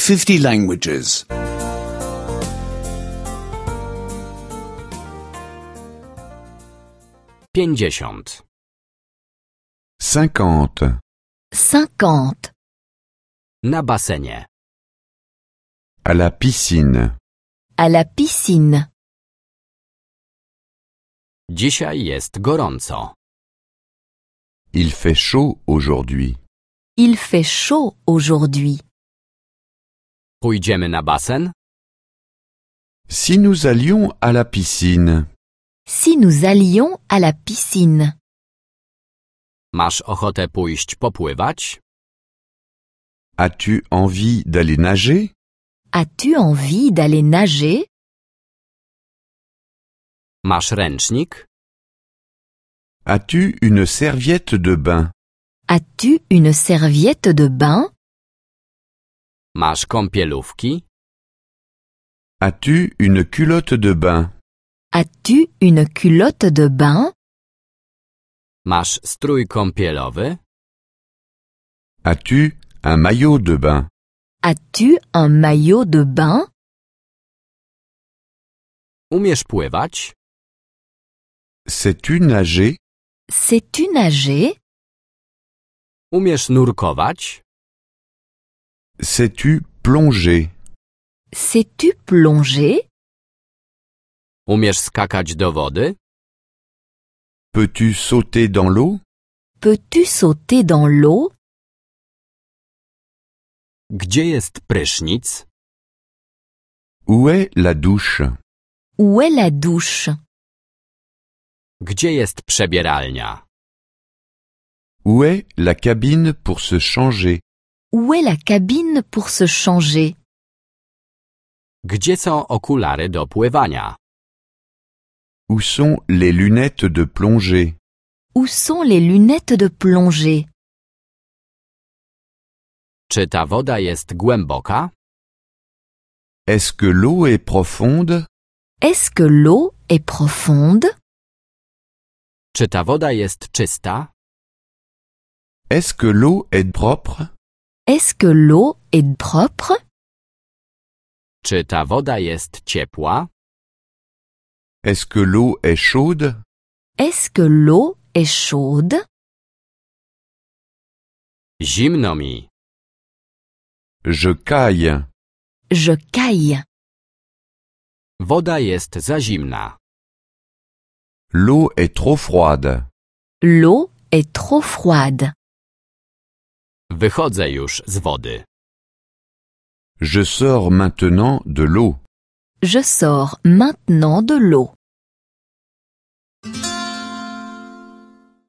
50 languages. 50. 50. 50. Na basenie. À la piscine. À la piscine. Dzisiaj jest gorąco. Il fait chaud aujourd'hui. Il fait chaud aujourd'hui. Pójdziemy na basen? Si nous allions à la piscine, Si nous allions à la piscine, Masz ochotę pójść popływać? as-tu envie d'aller nager? as-tu envie d'aller nager? Masz ręcznik? As-tu une serviette de bain? As-tu une serviette de bain? Masz kąpielówki? As-tu une culotte de bain? As-tu une culotte de bain? Masz strój kąpielowy? As-tu un maillot de bain? As-tu un maillot de bain? Umiesz pływać? Sais-tu nager? Sais-tu nager? Umiesz nurkować? Sais-tu plonger? Sais-tu plonger? Umiesz skakać do wody? Peux-tu sauter dans l'eau? Peux-tu sauter dans l'eau? Gdzie jest prysznic? Où est la douche? Où est la douche? Gdzie jest przebieralnia? Où est la cabine pour se changer? Où est la cabine pour se changer? Gdzie są okulary do pływania? Où sont les lunettes de plongée? Où sont les lunettes de plongée? Czy ta woda jest głęboka? Est-ce que l'eau est profonde? Est-ce que l'eau est profonde? Czy ta woda jest czysta? Est-ce que l'eau est propre? Est-ce que l'eau est propre? Czy ta woda jest ciepła? Est-ce que l'eau est chaude? Est-ce que l'eau est chaude? Zimno mi. Je caille. Je caille. Woda jest za zimna. L'eau est trop froide. L'eau est trop froide. Wychodzę już z wody. Je sors maintenant de l'eau. Je sors maintenant de l'eau.